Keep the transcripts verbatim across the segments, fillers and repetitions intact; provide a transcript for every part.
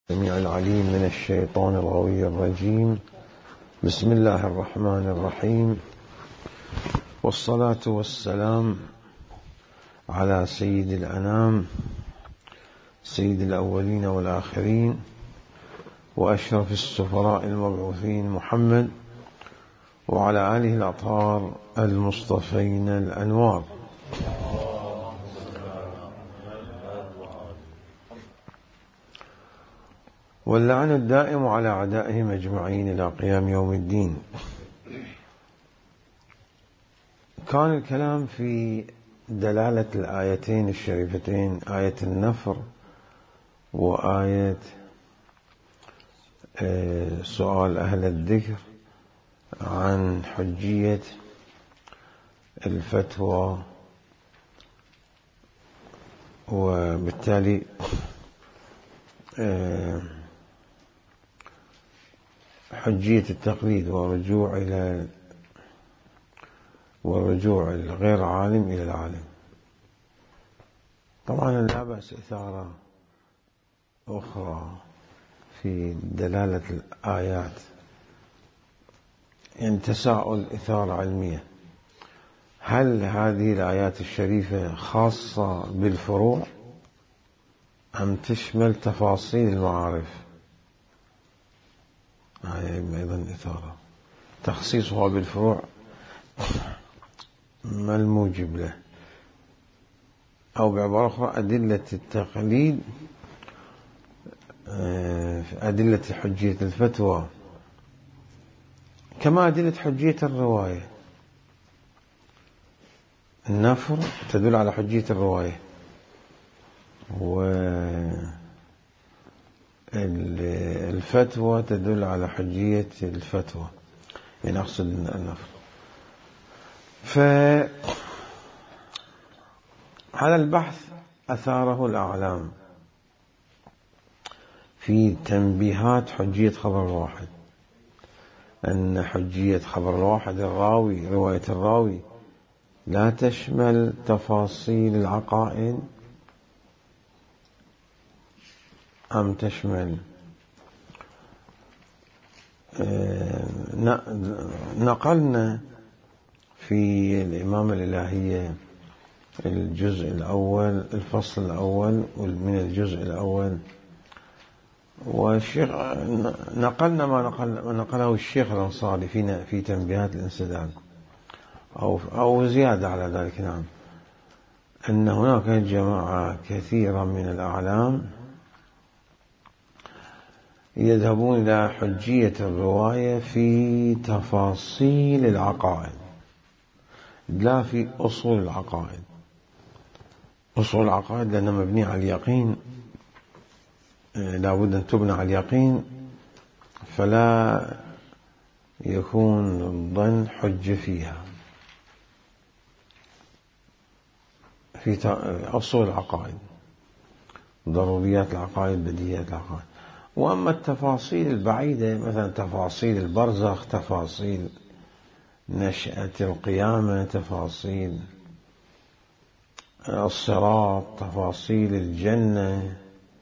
السميع العليم من الشيطان الغوي الرجيم. بسم الله الرحمن الرحيم، والصلاة والسلام على سيد الأنام، سيد الأولين والآخرين، وأشرف السفراء المبعوثين محمد، وعلى آله الأطهار المصطفين الأنوار. واللعن الدائم على أعدائهم أجمعين إلى قيام يوم الدين. كان الكلام في دلالة الآيتين الشريفتين، آية النفر وآية سؤال أهل الذكر، عن حجية الفتوى، وبالتالي حجية التقليد والرجوع إلى والرجوع الغير عالم إلى العالم. طبعا لا بأس إثارة أخرى في دلالة الآيات، يعني تساؤل إثارة علمية: هل هذه الآيات الشريفة خاصة بالفروع أم تشمل تفاصيل المعارف؟ هذه أيضا إثارة. تخصيصها بالفروع ما الموجب له؟ أو بعبارة أخرى، أدلة التقليد، أدلة حجية الفتوى كما أدلة حجية الرواية. النفر تدل على حجية الرواية، والفتوى تدل على حجية الفتوى، يعني أقصد النفر. فهذا البحث أثاره الأعلام في تنبيهات حجية خبر الواحد، أن حجية خبر الواحد الراوي، رواية الراوي، لا تشمل تفاصيل العقائد أم تشمل. نقلنا في الإمامة الإلهية الجزء الأول، الفصل الأول من الجزء الأول، والشيخ نقلنا ما نقل نقله الشيخ الأنصاري فينا في تنبيهات الانسداد، أو أو زيادة على ذلك. نعم، أن هناك جماعة كثيرة من الأعلام يذهبون إلى حجية الرواية في تفاصيل العقائد، لا في أصول العقائد. أصول العقائد لأنها مبنية على اليقين، لا بد أن تبنى على اليقين، فلا يكون الظن حجة فيها. في أصول العقائد، ضروريات العقائد، بديهيات العقائد. وأما التفاصيل البعيدة، مثلا تفاصيل البرزخ، تفاصيل نشأة القيامة، تفاصيل الصراط، تفاصيل الجنة،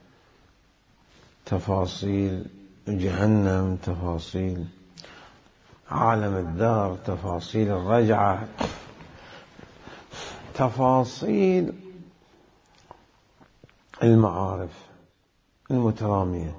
تفاصيل جهنم، تفاصيل عالم الدار، تفاصيل الرجعة، تفاصيل المعارف المترامية.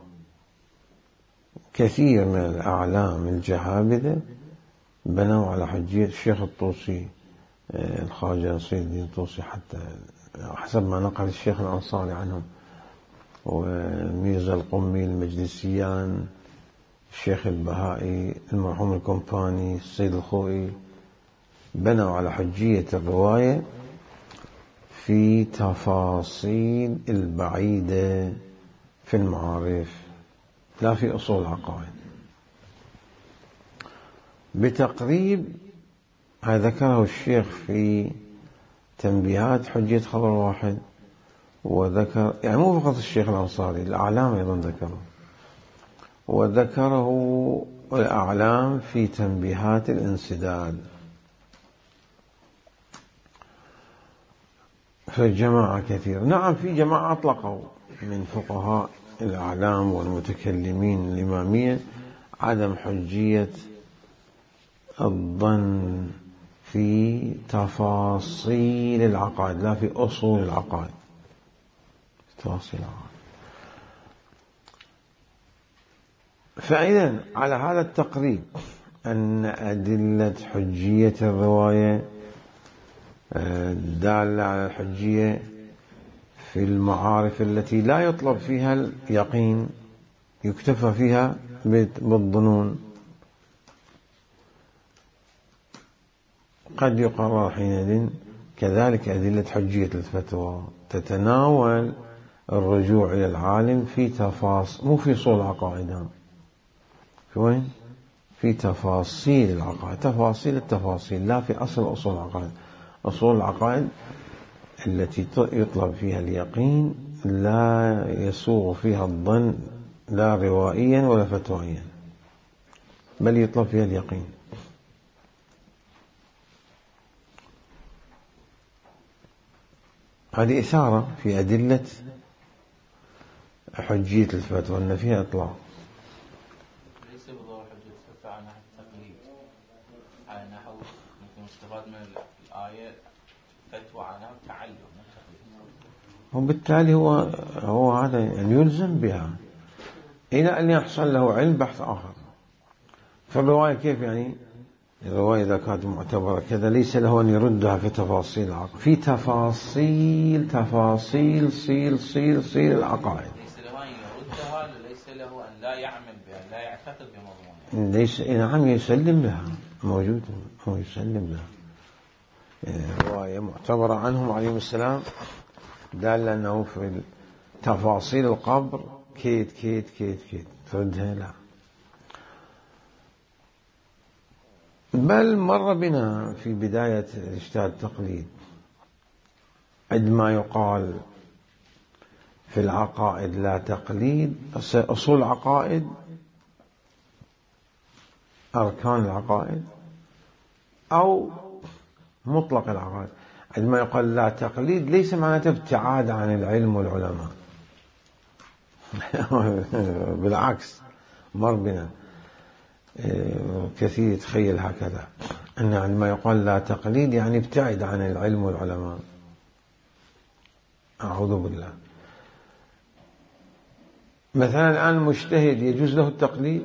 كثير من الأعلام الجهابذة بنوا على حجية الشيخ الطوسي، الخواجة نصير الدين الطوسي، حتى حسب ما نقل الشيخ الأنصاري عنهم، وميرزا القمي، المجلسيان، الشيخ البهائي، المرحوم الكومباني، السيد الخوئي، بنوا على حجية الرواية في تفاصيل البعيدة في المعارف، لا في أصول العقائد. بتقريب هذا ذكره الشيخ في تنبيهات حجية خبر واحد، وذكر يعني مو فقط الشيخ الأنصاري، الأعلام أيضا ذكره، وذكره الأعلام في تنبيهات الانسداد. فالجماعة كثير. نعم، في جماعة أطلقوا من فقهاء الأعلام والمتكلمين الإمامية عدم حجية الظن في تفاصيل العقائد، لا في أصول العقائد، تفاصيل العقائد. فإذا على هذا التقريب أن أدلة حجية الرواية الدالة على الحجية في المعارف التي لا يطلب فيها اليقين، يكتفى فيها بالظنون، قد يقرر حينئذ كذلك أدلة حجية الفتوى تتناول الرجوع إلى العالم في تفاصيل، مو في صول عقائدها، في وين؟ في تفاصيل العقائد، تفاصيل التفاصيل، لا في أصل أصول العقائد. أصول العقائد التي يطلب فيها اليقين لا يسوغ فيها الظن لا روائيا ولا فتوائيا، بل يطلب فيها اليقين. هذه إثارة في أدلة حجية الفتوى أن فيها إطلاق. ليس بظاهر حجية الفتوى على نحو التقليد، على نحو مثل مستفاد من الآية فتوى على نحو التعلم والتقليد، وبالتالي هو هو هذا يعني يلزم بها إلى أن يحصل له علم بحث آخر. فالرواية كيف يعني؟ الرواية إذا كانت معتبرة كذا ليس له أن يردها في تفاصيل العقائد، في تفاصيل تفاصيل صيل صيل صيل العقائد، ليس له أن يردها، ليس له أن لا يعمل بها، لا يعتقد بمضمونها، ليس نعم يسلم بها، موجود هو يسلم بها. رواية معتبرة عنهم عليهم السلام دال أنه في تفاصيل القبر كيت كيت كيت كيت تردها لا. بل مر بنا في بداية اجتهاد التقليد عندما يقال في العقائد لا تقليد، أصول العقائد، أركان العقائد، أو مطلق العقائد. عندما يقال لا تقليد ليس معناته ابتعاد عن العلم والعلماء بالعكس، مر بنا كثير يتخيل هكذا أن عندما يقال لا تقليد يعني ابتعد عن العلم والعلماء. أعوذ بالله. مثلا الآن المجتهد يجوز له التقليد،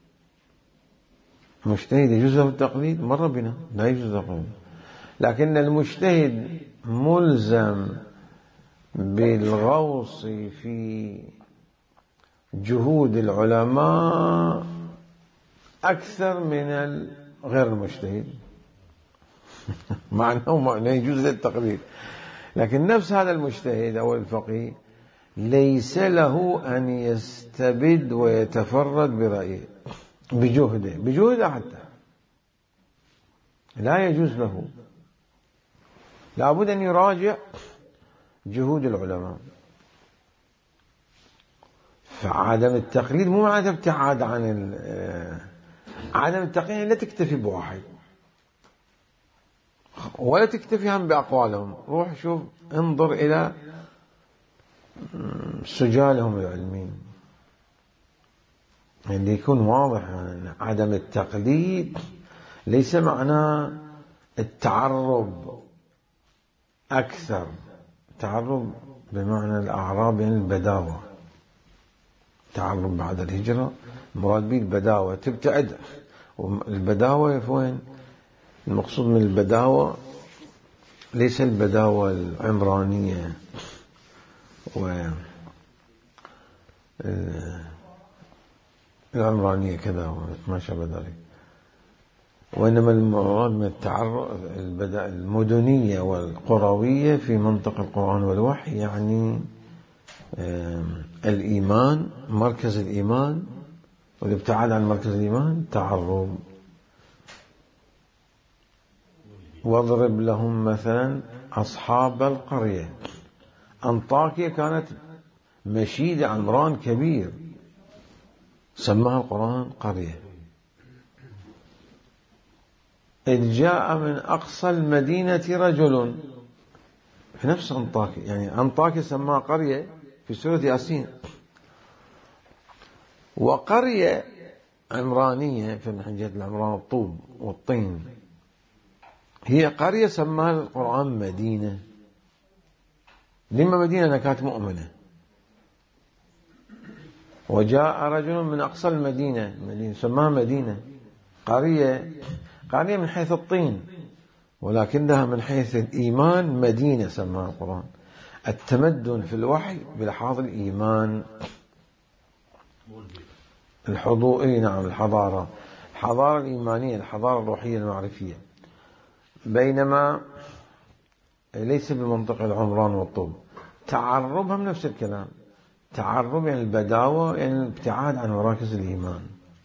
المجتهد يجوز له التقليد، مر بنا لا يجوز التقليد، لكن المجتهد ملزم بالغوص في جهود العلماء أكثر من غير المجتهد مع أنه يجوز التقليد، لكن نفس هذا المجتهد أو الفقيه ليس له أن يستبد ويتفرد برأيه بجهده بجهده حتى لا يجوز له، لابد أن يراجع جهود العلماء. فعدم التقليد مو معناته ابتعاد عن عدم التقليد، لا تكتفي بواحد ولا تكتفي هم بأقوالهم، روح شوف انظر إلى سجالهم العلمين اللي يكون واضح. يعني عدم التقليد ليس معناه التعرب أكثر، التعرب بمعنى الأعراب يعني البداوة، تعرب بعد الهجرة مراد به البداوة، تبتعد. والبداوة في وين؟ المقصود من البداوة ليس البداوة العمرانية و العمرانية كذا ما شابه ذلك، وإنما المراد من التعرف المدنية والقروية في منطق القرآن والوحي، يعني الإيمان، مركز الإيمان، والابتعاد عن مركز الإيمان تعرب. واضرب لهم مثلا أصحاب القرية. أنطاكيا كانت مشيد عمران كبير سماها القرآن قرية، إذ جاء من أقصى المدينة رجل في نفس أنطاكيا، يعني أنطاكيا سماها قرية في سورة ياسين، وقرية عمرانية في منهجية العمران الطوب والطين، هي قرية سماها القرآن مدينة. لما مدينة؟ أنها كانت مؤمنة. وجاء رجل من أقصى المدينة، مدينة سماها مدينة. قرية قرية من حيث الطين، ولكنها من حيث الإيمان مدينة سماها القرآن. التمدن في الوحي بلحاظ الإيمان، الحضور، نعم، الحضارة، الحضارة الإيمانية، الحضارة الروحية المعرفية. بينما ليس بمنطق العمران والطب. تعربها من نفس الكلام. تعرب يعني البداوة، يعني الابتعاد عن مراكز الإيمان.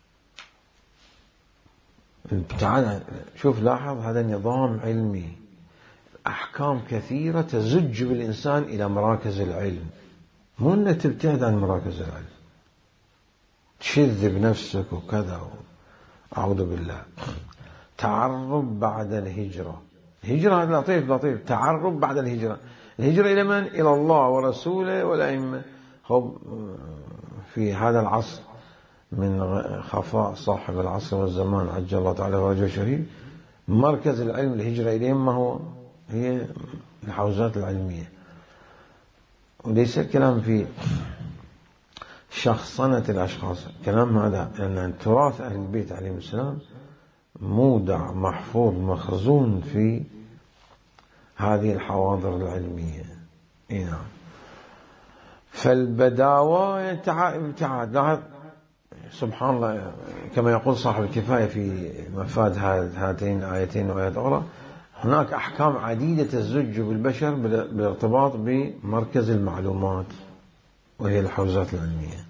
الابتعاد عن... شوف لاحظ، هذا نظام علمي، أحكام كثيرة تزج بالإنسان إلى مراكز العلم، مو أنك تبتعد عن مراكز العلم تشذ بنفسك وكذا. أعوذ بالله. تعرب بعد الهجرة. هجرة هذا لطيف لطيف. تعرب بعد الهجرة. الهجرة إلى من؟ إلى الله ورسوله والأئمة. في هذا العصر من خفاء صاحب العصر والزمان عجل الله تعالى فرجه الشريف، مركز العلم الهجرة إليهم ما هو؟ هي الحوزات العلمية. وليس الكلام في شخصنة الأشخاص، كلام هذا لأن تراث أهل البيت عليهم السلام مودع محفوظ مخزون في هذه الحواضر العلمية. نعم. فالبداوة ابتعاد. سبحان الله، كما يقول صاحب الكفاية في مفاد هاتين الآيتين وآيات أخرى، هناك أحكام عديدة تزج بالبشر بالارتباط بمركز المعلومات وهي الحوزات العلمية.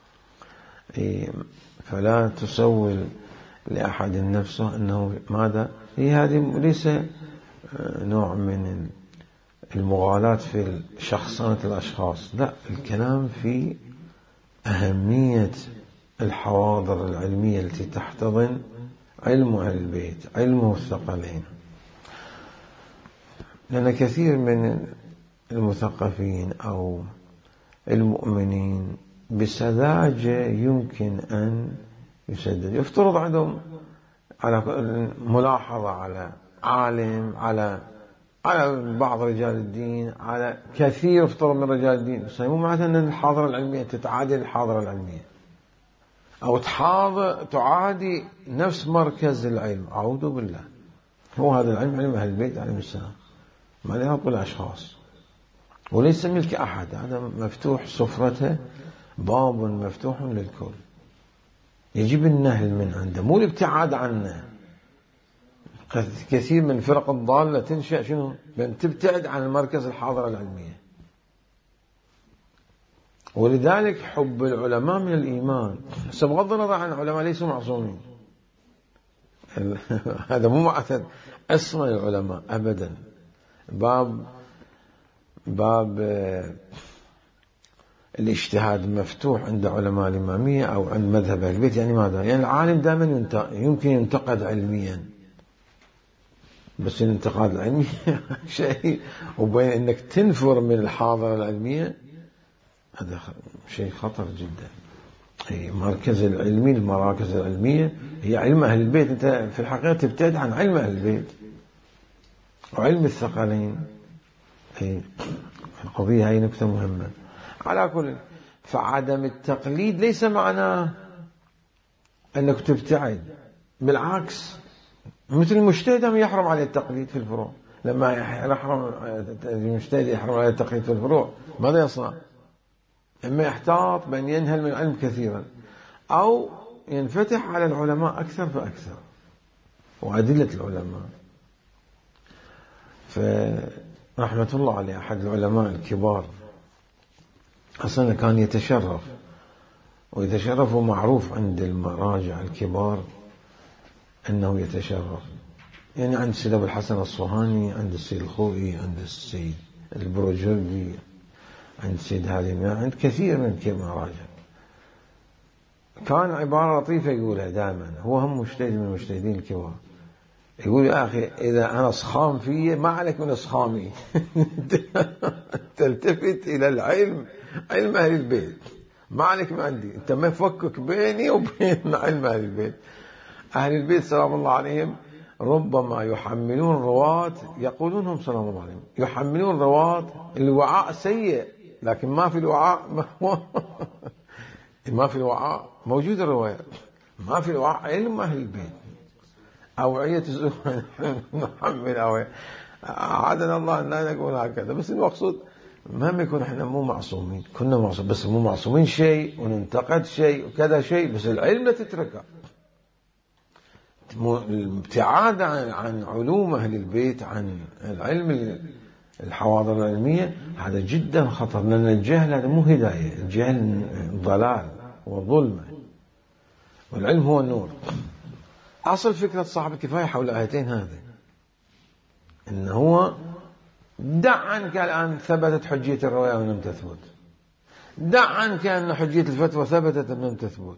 فلا تسول لأحد نفسه أنه ماذا. هي هذه ليس نوع من المغالاة في شخصنة الأشخاص، لا، الكلام في أهمية الحواضر العلمية التي تحتضن علم أهل البيت، علم الثقلين. لأن كثير من المثقفين أو المؤمنين بسذاجة يمكن أن يسدد. يفترض عندهم على ملاحظة على عالم، على على بعض رجال الدين، على كثير يفترض من رجال الدين، بس مو معناته أن الحاضرة العلمية تتعادل الحاضرة العلمية أو تعادي نفس مركز العلم. أعوذ بالله. هو هذا العلم علم أهل البيت عليهم السلام، ما له علاقة بالأشخاص، وليس ملك أحد. هذا مفتوح سفرته، باب مفتوح للكل، يجب النهل من عنده، مو الابتعاد عنه. كثير من الفرق الضالة تنشأ شنو؟ بأن تبتعد عن المركز الحاضرة العلمية. ولذلك حب العلماء من الإيمان، بس بغض النظر عن العلماء ليسوا معصومين. هذا مو معتد أصلا العلماء أبدا. باب باب الاجتهاد مفتوح عند علماء الإمامية أو عند مذهب أهل البيت. يعني ماذا؟ يعني العالم دائما يمكن ينتقد علميا، بس الانتقاد العلمي شيء، وبين أنك تنفر من الحاضرة العلمية هذا شيء خطر جدا. هي مركز العلمي، المراكز العلمية هي علم أهل البيت. أنت في الحقيقة تبتعد عن علم أهل البيت وعلم الثقلين. هي القضية هي نكتة مهمة. على كل، فعدم التقليد ليس معناه أنك تبتعد، بالعكس، مثل المجتهد يحرم عليه التقليد في الفروع. لما يحرم المجتهد يحرم عليه التقليد في الفروع، ماذا يصنع؟ إما يحتاط بأن ينهل من العلم كثيرا، أو ينفتح على العلماء أكثر فأكثر وأدلة العلماء. فرحمة الله عليه أحد العلماء الكبار أصلا كان يتشرف، ويتشرف معروف عند المراجع الكبار أنه يتشرف. يعني عند السيد أبو الحسن الصهاني، عند السيد الخوئي، عند السيد البروجردي، عند السيد هادي، عند كثير من المراجع. كان عبارة لطيفة يقولها دائما، هو هم مجتهد من المجتهدين الكبار، يقول يا أخي إذا أنا صخام فيه ما عليك من صخامي. تلتفت إلى العلم، علم أهل البيت، ما عليك ما عندي، أنت ما فكك بيني وبين علم أهل البيت. أهل البيت سلام الله عليهم ربما يحملون رواة، يقولون هم سلام الله عليهم يحملون رواة الوعاء سيء، لكن ما في الوعاء ما, ما في الوعاء موجود الرواية، ما في الوعاء علم أهل البيت. أوعية الزهد نحمل أوعية، عادنا الله أن لا نقول هكذا، بس المقصود مهما يكون احنا مو معصومين، كنا معصومين بس مو معصومين شيء وننتقد شيء وكذا شيء، بس العلم لا تتركه. الابتعاد عن, عن علوم أهل البيت، عن العلم الحواضر العلمية، هذا جدا خطر، لأن الجهل هذا مو هداية، الجهل ضلال وظلمة، والعلم هو النور. أصل فكرة صاحب الكفاية حول آيتين هذه إن هو دع عنك الآن ثبتت حجية الرواية ولم تثبت، دع عنك أن حجية الفتوى ثبتت ولم تثبت،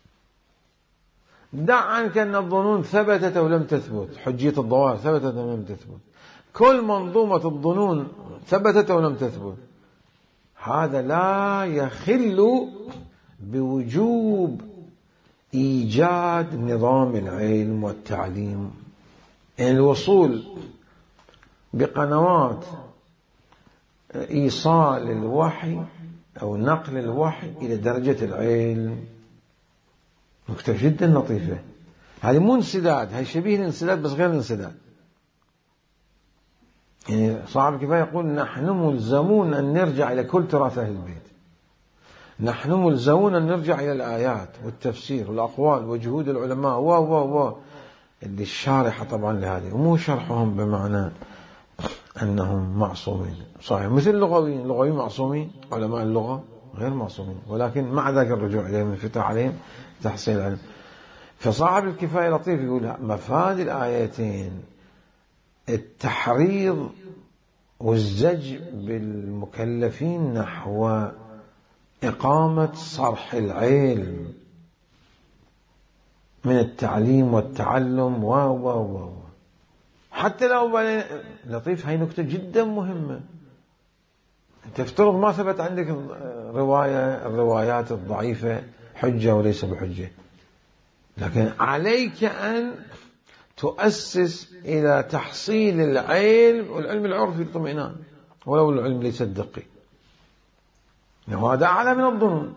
دع عنك أن الظنون ثبتت ولم تثبت، حجية الظواهر ثبتت ولم تثبت، كل منظومة الظنون ثبتت ولم تثبت. هذا لا يخل بوجوب إيجاد نظام العلم والتعليم، يعني الوصول بقنوات إيصال الوحي أو نقل الوحي إلى درجة العلم نكتة جدا لطيفة. هذه مو انسداد، هي شبيه الانسداد بس غير الانسداد. يعني صاحب الكفاية يقول نحن ملزمون أن نرجع إلى كل تراث أهل البيت، نحن ملزمون أن نرجع إلى الآيات والتفسير والأقوال وجهود العلماء و و و اللي الشارحة طبعا لهذه، ومو شرحهم بمعنى أنهم معصومين صحيح، مثل اللغويين، اللغويين معصومين، علماء اللغة غير معصومين، ولكن مع ذلك الرجوع إليهم الفتح عليهم تحصيل العلم. فصاحب الكفاية لطيف يقول مفاد الآيتين التحريض والزج بالمكلفين نحو إقامة صرح العلم من التعليم والتعلم و و و حتى لو لطيف. هاي نكتة جدا مهمة. تفترض ما ثبت عندك رواية الروايات الضعيفة حجة وليس بحجة، لكن عليك أن تؤسس إلى تحصيل العلم، والعلم العرفي اطمئنان ولو العلم ليس دقيق، وهذا أعلى من الظنون،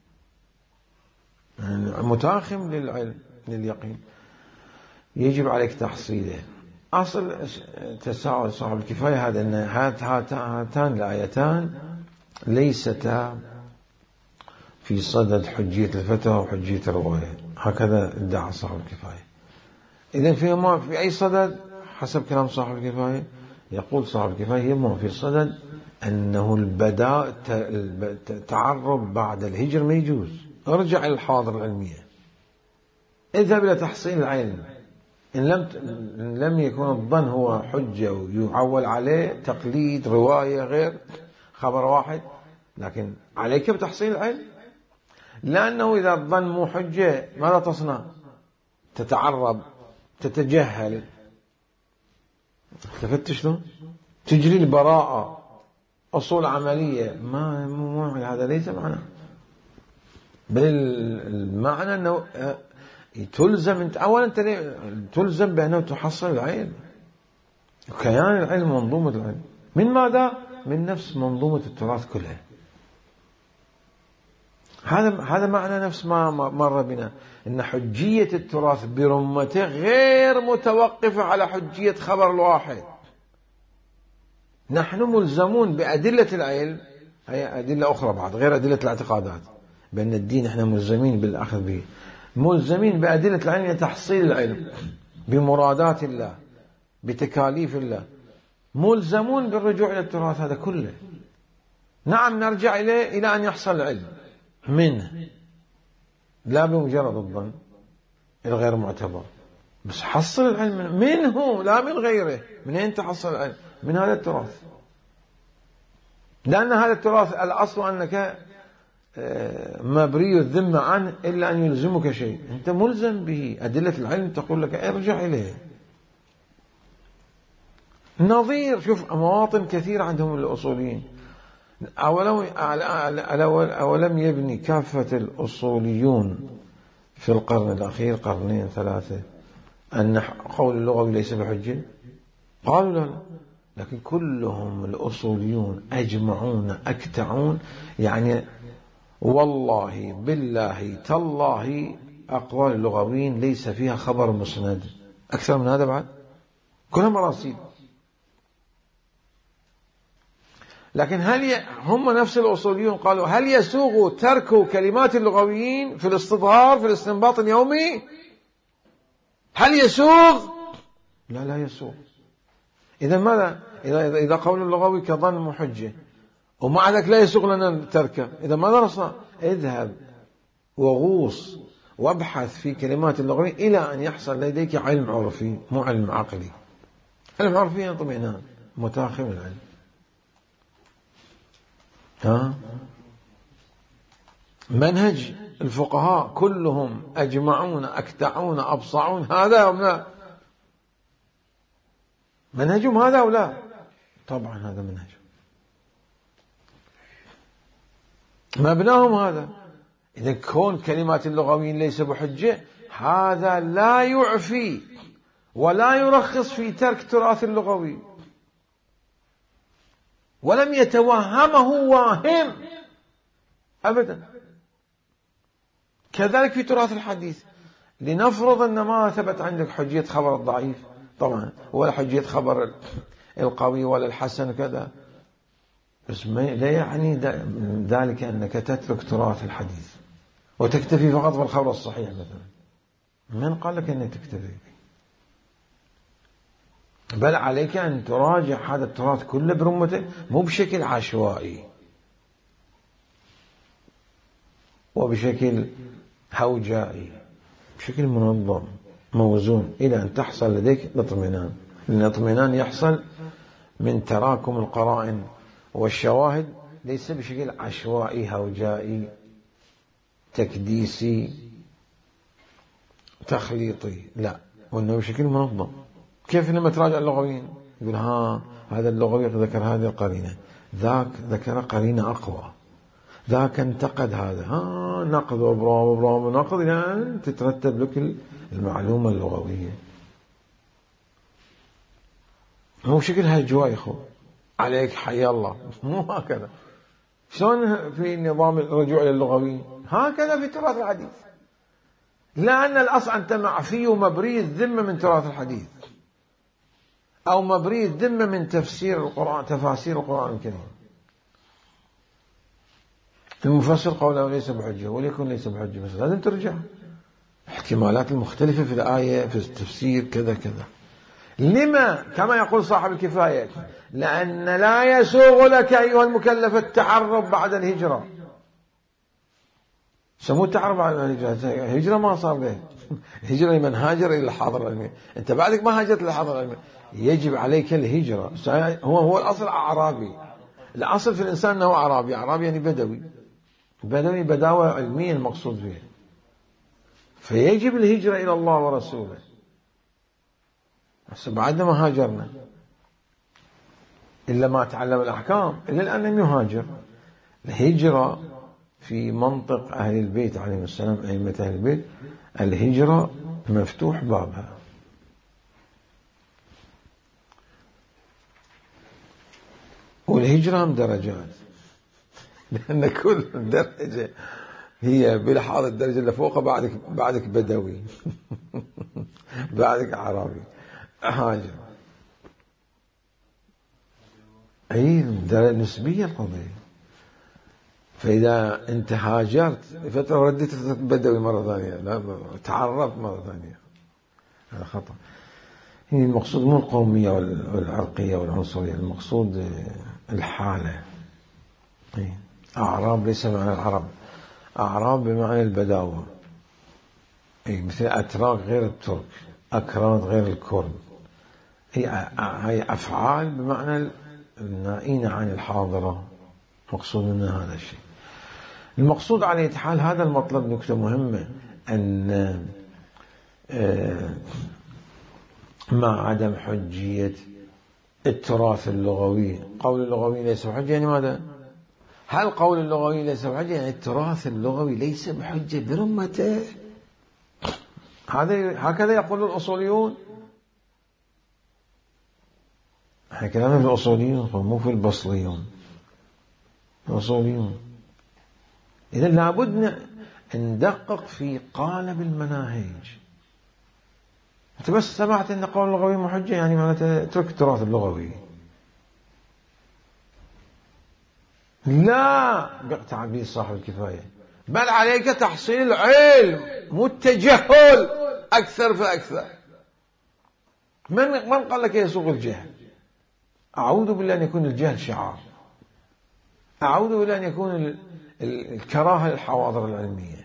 يعني متاخم للعلم لليقين، يجب عليك تحصيله. أصل تساؤل صاحب الكفاية هذا أن هاتان الآيتان ليستا في صدد حجية الفتوى وحجية الرواية، هكذا ادعى صاحب الكفاية. إذن فيهما في أي صدد حسب كلام صاحب الكفاية؟ يقول صاحب الكفاية هما في صدد أنه البداء التعرب بعد الهجر ما يجوز، ارجع إلى الحاضر العلمية، اذهب إلى تحصيل العلم. إن لم إن لم يكن الظن هو حجة ويعول عليه تقليد رواية غير خبر واحد، لكن عليك بتحصيل العلم، لأنه إذا الظن مو حجة ماذا تصنع؟ تتعرب، تتجهل، التفت شلون؟ تجري البراءة، أصول عملية، ما مو هذا ليس معنى، بل المعنى أنه تلزم انت اولا تلزم بانه تحصل العلم، كيان العلم منظومة العلم من ماذا؟ من نفس منظومة التراث كلها. هذا هذا معنى نفس ما مر بنا، ان حجية التراث برمته غير متوقفة على حجية خبر الواحد. نحن ملزمون بأدلة العلم، هي أدلة أخرى بعد غير أدلة الاعتقادات، بأن الدين احنا ملزمين بالأخذ به، ملزمين بأدلة العلم لتحصيل العلم بمرادات الله بتكاليف الله، ملزمون بالرجوع إلى التراث هذا كله. نعم نرجع إليه إلى أن يحصل العلم منه، لا بمجرد الظن الغير معتبر، بس حصل العلم منه لا من غيره. من أين تحصل العلم؟ من هذا التراث، لأن هذا التراث الأصل أنك مبري الذمة عنه إلا أن يلزمك شيء، أنت ملزم به. أدلة العلم تقول لك ارجع إليه. نظير شوف مواطن كثيرة عندهم الأصوليين، أولم يبني كافة الأصوليون في القرن الأخير قرنين ثلاثة أن قول اللغوي ليس بحجة؟ قالوا لا لا، لكن كلهم الأصوليون أجمعون أكتعون، يعني والله بالله تالله أقوال اللغويين ليس فيها خبر مسند. أكثر من هذا بعد كلها مراسيل. لكن هل ي... هم نفس الأصوليون قالوا هل يسوغ ترك كلمات اللغويين في الاستظهار في الاستنباط اليومي؟ هل يسوغ؟ لا لا يسوغ. إذا ماذا؟ إذا إذا قول اللغوي كظن محجة ومع ذلك لا يسوغ لنا تركه، إذا ماذا نصنع؟ اذهب وغوص وابحث في كلمات اللغوي إلى أن يحصل لديك علم عرفي مو علم عقلي. علم عرفي اطمئنان متاخم العلم. ها؟ منهج الفقهاء كلهم أجمعون أكتعون أبصعون، هذا أو لا؟ منهجهم هذا أو لا؟ طبعا هذا منهجهم، مبناهم هذا. إذا كون كلمات اللغويين ليس بحجة هذا لا يعفي ولا يرخص في ترك تراث اللغوي، ولم يتوهمه واهم أبدا. كذلك في تراث الحديث، لنفرض أن ما ثبت عندك حجية خبر الضعيف طبعا ولا حجية خبر القوي ولا الحسن كذا، بس لا يعني ذلك أنك تترك تراث الحديث وتكتفي فقط بالخبر الصحيح مثلا. من قال لك أنك تكتفي؟ بل عليك أن تراجع هذا التراث كله برمته، مو بشكل عشوائي وبشكل هوجائي، بشكل منظم موزون، إلى أن تحصل لديك الاطمئنان. الاطمئنان يحصل من تراكم القرائن والشواهد، ليس بشكل عشوائي هوجائي تكديسي تخليطي، لا، وإنه بشكل منظم. كيف لما تراجع اللغويين يقول ها هذا اللغوي ذكر هذه القرينة، ذاك ذكر قرينة أقوى، ذاك انتقد هذا، ها نقد وبرام وبرام ونقد إلى أن تترتب لك المعلومة اللغوية. مو بشكل هجوائي خو عليك حي الله، مو هكذا. شلون في نظام الرجوع للغوي؟ هكذا في تراث الحديث، لأن الأصل أنت معفي ومبري الذمة من تراث الحديث، أو مبري الذمة من تفسير القرآن، تفاسير القرآن الكريم. المفسر قوله ليس بحجة وليكن ليس بحجة، بس لازم ترجع احتمالات المختلفة في الآية في التفسير كذا كذا. لما؟ كما يقول صاحب الكفاية، لأن لا يسوغ لك أيها المكلف التعرب بعد الهجرة. سموه التعرب بعد الهجرة، هجرة ما صار به، هجرة لمن هاجر إلى الحاضرة العلمية. أنت بعدك ما هاجرت إلى الحاضرة العلمية، يجب عليك الهجرة. هو هو الأصل أعرابي، الأصل في الإنسان أنه أعرابي، أعرابي يعني بدوي، بدوي بداوة علمية المقصود فيها، فيجب الهجرة إلى الله ورسوله. بس بعد ما هاجرنا إلا ما تعلم الأحكام إلا الآن لم يهاجر. الهجرة في منطق أهل البيت عليهم السلام، أئمة أهل البيت، الهجرة مفتوح بابها. والهجرة هم درجات، لأن كل درجة هي بلحاظ الدرجة اللي فوقها بعدك بعدك بدوي بعدك أعرابي هاجر. أي نسبية القضية. فإذا أنت هاجرت فترة رديت بدوي مرة ثانية، لا تعربت مرة ثانية، هذا خطأ. هي المقصود مو القومية والعرقية والعنصرية، المقصود الحالة. أعراب ليس معنى العرب، أعراب بمعنى البداوة، أي مثل أتراك غير الترك، أكراد غير الكرد. هي هي أفعال بمعنى النائين عن الحاضرة، مقصود من هذا الشيء. المقصود على أي حال هذا المطلب نكتة مهمة، أن مع عدم حجية التراث اللغوي، قول اللغوي ليس حجة، يعني ماذا؟ هل قول اللغوي ليس بحجة؟ يعني التراث اللغوي ليس بحجة برمته. هذا هكذا يقول الأصوليون. احنا كلامنا في الأصوليون مو في البصريون، الأصوليون. إذا لابد ندقق في قالب المناهج. أنت بس سمعت أن قول اللغوي محجة يعني معناته اترك التراث اللغوي. لا، تعبير صاحب الكفاية، بل عليك تحصيل العلم، مو التجهل أكثر فأكثر. من من قال لك يسوق الجهل؟ أعوذ بالله أن يكون الجهل شعار، أعوذ بالله أن يكون الكراهة للحواضر العلمية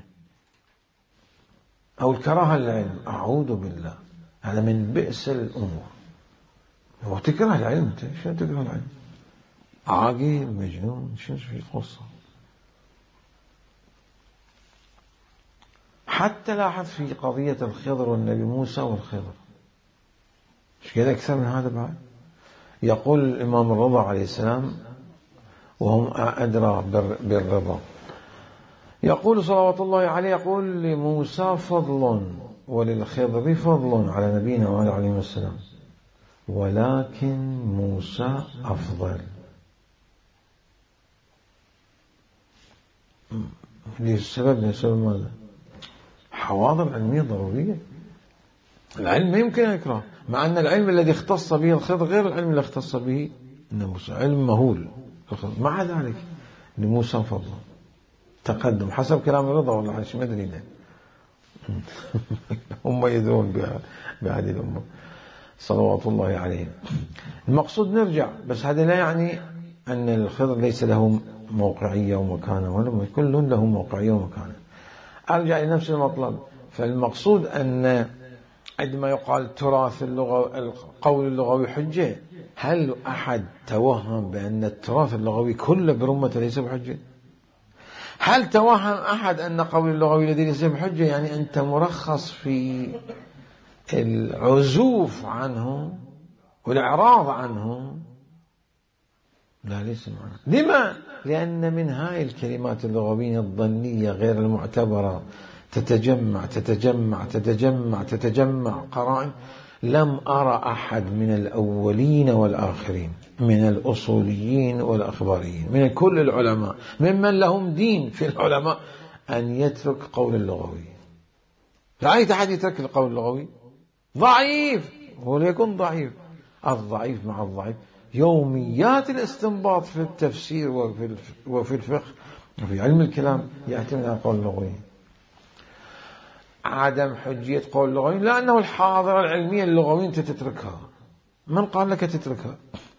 أو الكراهة للعلم، أعوذ بالله، هذا من بئس الأمور. هو تكره العلم؟ شو تكره العلم؟ عاقل مجنون، شو في قصة؟ حتى لاحظ في قضية الخضر والنبي موسى والخضر، مش كذا أكثر من هذا بعد؟ يقول الإمام الرضا عليه السلام وهم أدرى بالرضا، يقول صلوات الله عليه، يقول لموسى فضل وللخضر فضل على نبينا وعلى عليه السلام، ولكن موسى أفضل. للسبب لسبب ماذا؟ حواضر علمية ضرورية. العلم ما يمكن أن يكره، مع أن العلم الذي اختص به الخضر غير العلم الذي اختص به موسى، علم مهول. مع ذلك لموسى فضل تقدم حسب كلام الرضا. والله ما أدري هم يدرون بهذه الأمور صلوات الله عليهم. المقصود نرجع، بس هذا لا يعني أن الخضر ليس له موقعية ومكانة، ولا كل له موقعية ومكانة. أرجع لنفس المطلب. فالمقصود أن عندما يقال تراث اللغة القول اللغوي حجة، هل أحد توهم بأن التراث اللغوي كله برمة ليس بحجة؟ هل توهم أحد أن قول اللغوي الذي ليس بحجة يعني أنت مرخص في العزوف عنه والإعراض عنه؟ لا، ليس معنا. لما؟ لأن من هاي الكلمات اللغوية الظنية غير المعتبرة تتجمع تتجمع تتجمع تتجمع قرائن. لم أرى أحد من الأولين والآخرين، من الأصوليين والأخباريين، من كل العلماء، ممن لهم دين في العلماء، أن يترك قول اللغوي. رأيت أحد يترك القول اللغوي؟ ضعيف، وليكن ضعيف. الضعيف مع الضعيف يوميات الاستنباط في التفسير وفي الفقه وفي علم الكلام يعتمد على قول اللغوي. عدم حجية قول اللغوي لأنه الحاضرة العلمية اللغوية أنت تتركها. من قال لك تتركها؟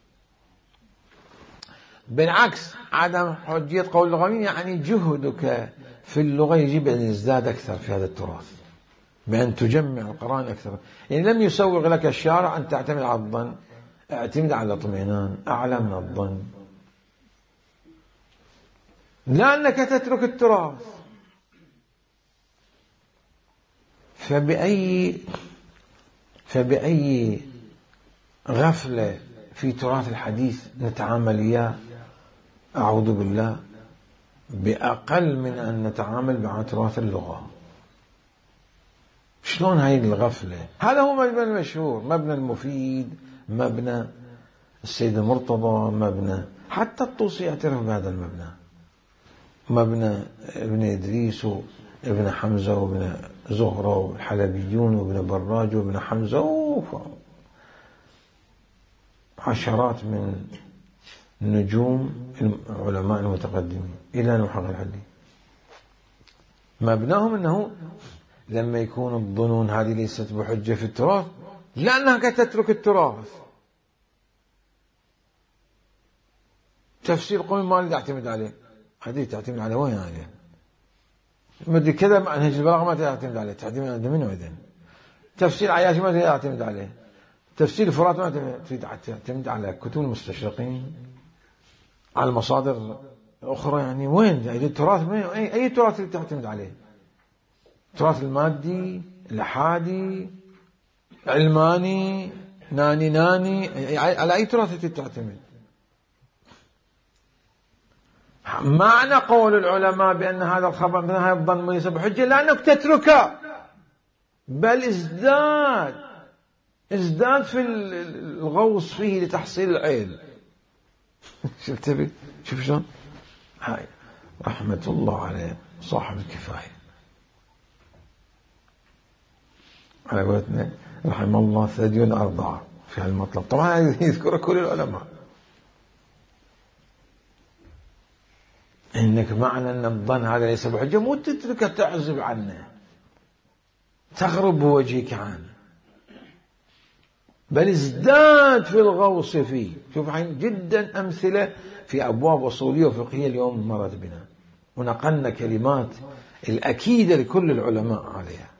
بالعكس، عدم حجية قول اللغوي يعني جهدك في اللغة يجب أن يزداد أكثر في هذا التراث، بأن تجمع القرآن أكثر. يعني لم يسوغ لك الشارع أن تعتمد على الظن، اعتمد على الاطمئنان أعلى من الظن، لأنك تترك التراث. فبأي فبأي غفلة في تراث الحديث نتعامل إياه؟ أعوذ بالله، بأقل من أن نتعامل مع تراث اللغة. شلون هاي الغفلة؟ هذا هو مبنى المشهور، مبنى المفيد، مبنى السيد المرتضى، مبنى حتى الطوسي يعترف بهذا المبنى، مبنى ابن إدريس وابن حمزة وابن زهرة والحلبيون وابن براج وابن حمزة، عشرات من نجوم العلماء المتقدمين إلى محقق الحديث. مبناهم أنه لما يكون الظنون هذه ليست بحجة في التراث لأنك تترك التراث. تفسير قومي ما تعتمد عليه، هذه تعتمد على وين عليه؟ مدري كذا منهج البلاغة ما تعتمد عليه، تعتمد على منه إذن. تفسير عياشي ما تعتمد عليه، تفسير الفرات ما تعتمد على كتب المستشرقين، على المصادر الأخرى. يعني وين التراث؟ أي أي تراث اللي تعتمد عليه؟ التراث المادي، الأحادي، علماني، ناني ناني، على أي تراث تعتمد؟ معنى قول العلماء بأن هذا الخبر مثل هذا الظن ليس بحجة لأنك تتركه، بل ازداد ازداد في الغوص فيه لتحصيل العلم. شوف تبي شوف شلون هاي رحمة الله عليه صاحب الكفاية على قولتنا رحم الله ثدي أرضع في هالمطلب. طبعا يذكر كل العلماء إنك معنى أن الظن هذا ليس بحجة مو تتركه تعزب عنه تغرب بوجهك عنه، بل ازداد في الغوص فيه. شوف جدا أمثلة في أبواب أصولية وفقهية اليوم مرت بنا، ونقلنا كلمات الأكيدة لكل العلماء عليها.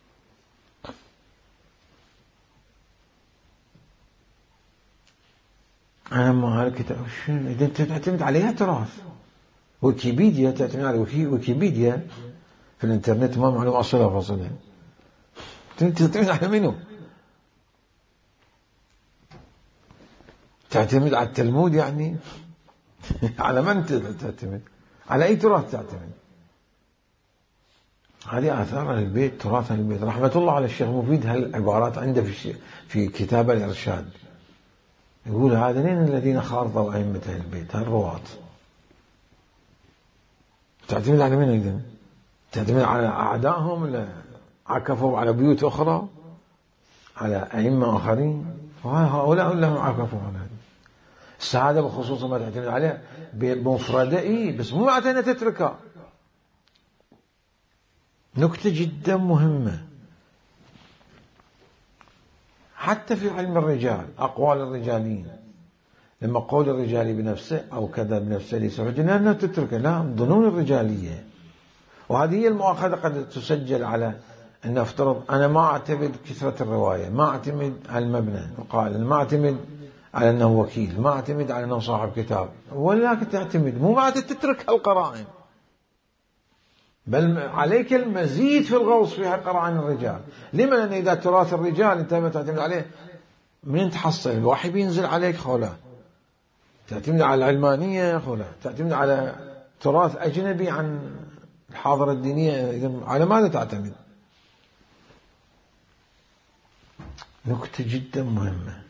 أنا ما هالكتاب إذا أنت تعتمد عليها تراث ويكيبيديا، تعتمد على ويكيبيديا في الإنترنت ما معلومة أصلها فصلها، تعتمد على منه؟ تعتمد على التلمود يعني؟ على من تعتمد؟ على أي تراث تعتمد؟ هذه آثار البيت، تراث البيت. رحمة الله على الشيخ مفيد هالعبارات عنده في في كتاب الإرشاد، يقول هذين الذين خارطوا أئمة البيت هالرواة. تعتمد على من أيضا؟ تعتمد على أعدائهم اللي عكفوا على بيوت أخرى، على أئمة آخرين، هؤلاء لهم عكفوا على هذا. السعادة بخصوص ما تعتمد عليها بمفردة إيه، بس مو معناته أنها تتركها. نكتة جدا مهمة حتى في علم الرجال، أقوال الرجالين، لما قول الرجالي بنفسه أو كذا بنفسه ليس حجة أنها تتركه، لا، ظنون الرجالية. وهذه هي المؤاخذة قد تسجل على أن أفترض أنا ما أعتمد كثرة الرواية، ما أعتمد على المبنى وقال، ما أعتمد على أنه وكيل، ما أعتمد على أنه صاحب كتاب، ولكن تعتمد مو بعد تترك القرائن، بل عليك المزيد في الغوص فيها قرائن الرجال. لما؟ لأن إذا تراث الرجال أنت ما تعتمد عليه من تحصل الوحي بينزل عليك خوله، تعتمد على العلمانية خوله، تعتمد على تراث أجنبي عن الحاضرة الدينية، على ماذا تعتمد؟ نكتة جدا مهمة.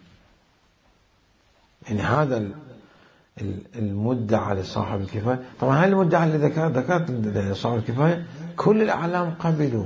يعني هذا المدعى لصاحب الكفاية، طبعا هذا المدعى اللي ذكرت ذكرت لصاحب الكفاية كل الأعلام قبلوا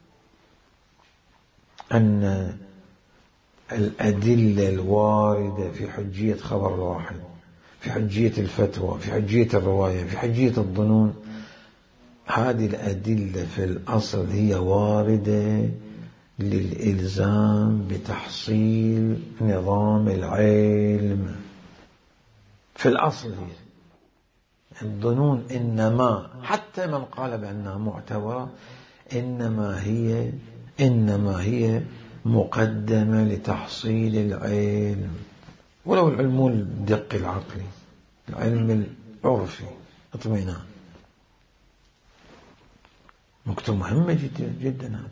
أن الأدلة الواردة في حجية خبر الواحد، في حجية الفتوى، في حجية الرواية، في حجية الظنون، هذه الأدلة في الأصل هي واردة للإلزام بتحصيل نظام العلم. في الأصل هي الظنون إنما حتى من قال بأنها معتبرة إنما هي إنما هي مقدمة لتحصيل العلم، ولو العلم الدق العقلي، العلم العرفي، اطمئنان. نكتة مهمة جدا جدا، هذا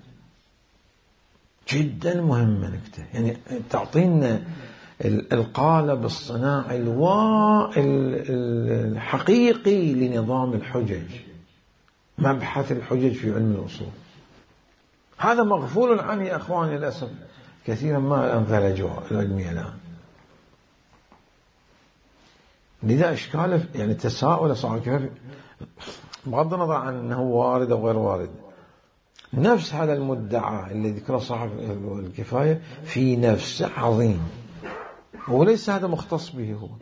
جدا مهمة نكتة، يعني تعطينا القالب الصناعي الحقيقي لنظام الحجج، مبحث الحجج في علم الأصول. هذا مغفول عنه يا أخواني للأسف كثيرا ما الأمثال العلمية الآن. لذا إشكال يعني تساؤل صعب كيف بغض النظر عن أنه وارد أو غير وارد، نفس هذا المدعى اللي ذكره صاحب الكفاية في نفسه عظيم، وليس هذا مختص به هو.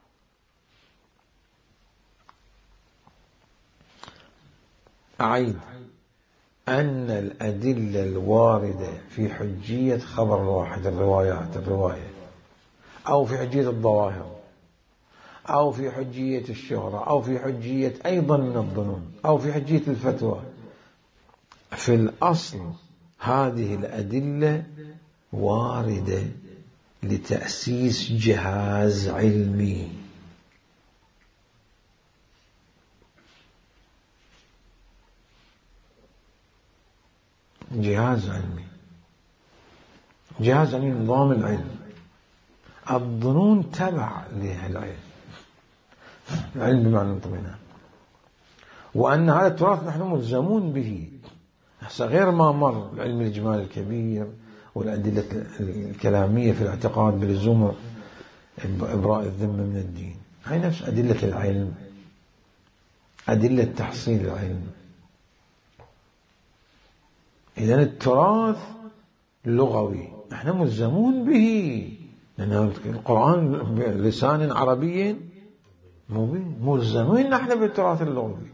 أعيد أن الأدلة الواردة في حجية خبر الواحد، الروايات الرواية، أو في حجية الظواهر، أو في حجية الشهرة، أو في حجية أيضا من الظنون، أو في حجية الفتوى، في الأصل هذه الأدلة واردة لتأسيس جهاز علمي. جهاز علمي، جهاز علمي، نظام العلم. الظنون تبع لهالعلم، العلم بمعنى الاطمئنان. وأن هذا التراث نحن ملزمون به. هسه غير ما مر العلم الإجمال الكبير والأدلة الكلامية في الاعتقاد بلزوم إبراء الذمة من الدين، هاي نفس أدلة العلم، أدلة تحصيل العلم. إذن التراث اللغوي نحن ملزمون به، لأن القرآن بلسان عربي مبين، ملزمين نحن بالتراث اللغوي.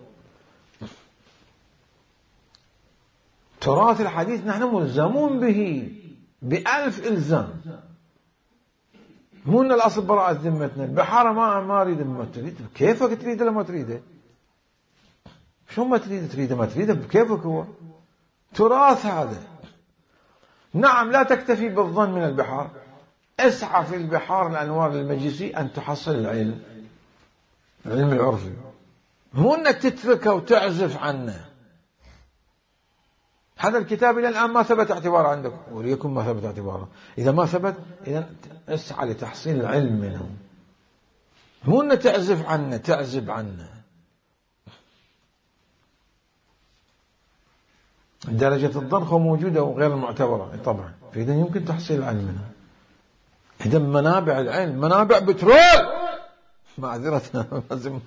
تراث الحديث نحن ملزمون به بألف إلزام. مو ان الاصل براءة ذمتنا، البحارة ما ما اريد ما تريد، كيفك تريد لما تريده؟ شو ما تريد تريده ما تريده بكيفك، هو تراث هذا. نعم لا تكتفي بالظن من البحار، اسعى في البحار الانوار المجلسي ان تحصل العلم، العلم العرفي، مو انك تتركه وتعزف عنه. هذا الكتاب إلى الآن ما ثبت اعتباره عندك، وليكن ما ثبت اعتباره، إذا ما ثبت إذا اسعى لتحصيل العلم منه، مو أن تعزف عنه تعزب عنه. درجة الضنخة موجودة وغير المعتبرة طبعا، فإذا يمكن تحصيل العلم منها. إذا منابع العلم منابع بترول، معذرة لازم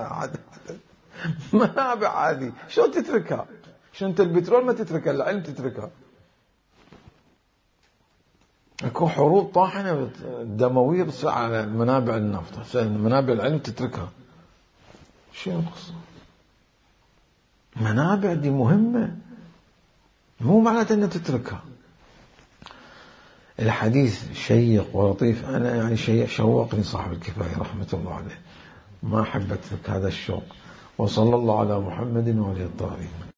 منابع هذه شو تتركها؟ شو انت البترول ما تتركها، العلم تتركها. اكو حروب طاحنة دموية بتصير على منابع النفط، منابع العلم تتركها. شو القصة؟ منابع دي مهمة، مو معناته ان تتركها. الحديث شيق ولطيف، انا يعني شيء شوقني صاحب الكفاية رحمة الله عليه، ما احب اترك هذا الشوق. وصلى الله على محمد وعلى الطاهرين.